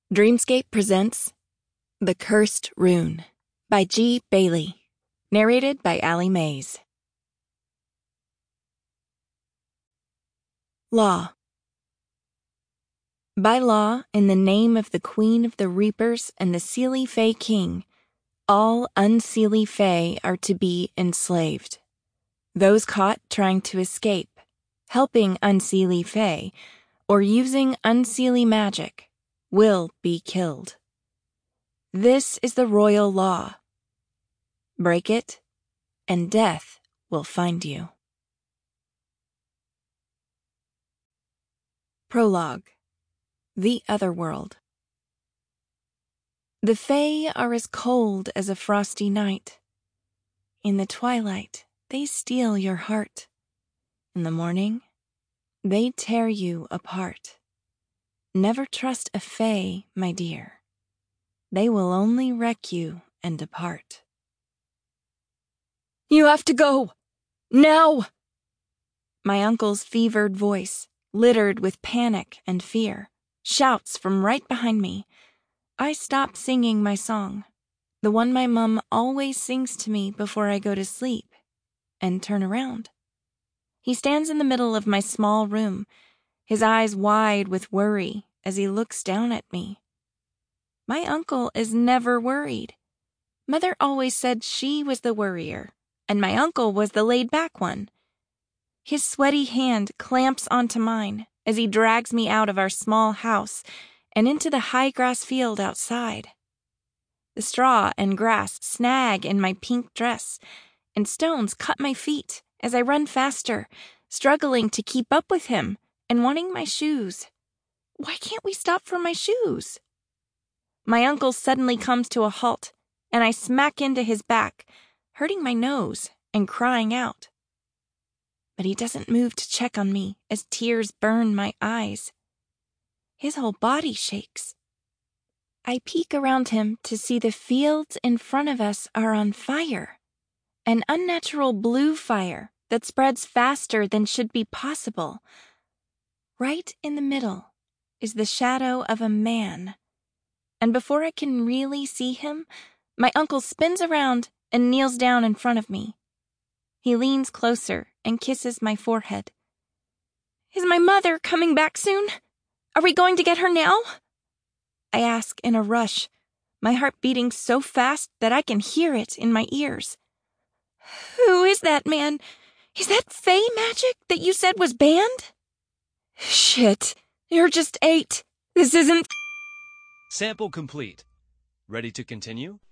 Dreamscape presents The Cursed Rune by G. Bailey. Narrated by Allie Mays. Law. By law, in the name of the Queen of the Reapers and the Seelie Fae King, all unseelie Fae are to be enslaved. Those caught trying to escape, helping unseelie Fae, or using unseelie magic will be killed. This is the royal law. Break it, and death will find you. Prologue. The Otherworld. The Fae are as cold as a frosty night. In the twilight, they steal your heart. In the morning, they tear you apart. Never trust a Fae, my dear. They will only wreck you and depart. You have to go! Now! My uncle's fevered voice, littered with panic and fear, shouts from right behind me. I stop singing my song, the one my mum always sings to me before I go to sleep, and turn around. He stands in the middle of my small room, his eyes wide with worry as he looks down at me. My uncle is never worried. Mother always said she was the worrier, and my uncle was the laid-back one. His sweaty hand clamps onto mine as he drags me out of our small house and into the high grass field outside. The straw and grass snag in my pink dress, and stones cut my feet as I run faster, struggling to keep up with him and wanting my shoes. Why can't we stop for my shoes? My uncle suddenly comes to a halt, and I smack into his back, hurting my nose and crying out. But he doesn't move to check on me as tears burn my eyes. His whole body shakes. I peek around him to see the fields in front of us are on fire. An unnatural blue fire that spreads faster than should be possible. Right in the middle is the shadow of a man. And before I can really see him, my uncle spins around and kneels down in front of me. He leans closer and kisses my forehead. Is my mother coming back soon? Are we going to get her now? I ask in a rush, my heart beating so fast that I can hear it in my ears. Who is that man? Is that Fae magic that you said was banned? Shit, you're just 8. This isn't... Sample complete. Ready to continue?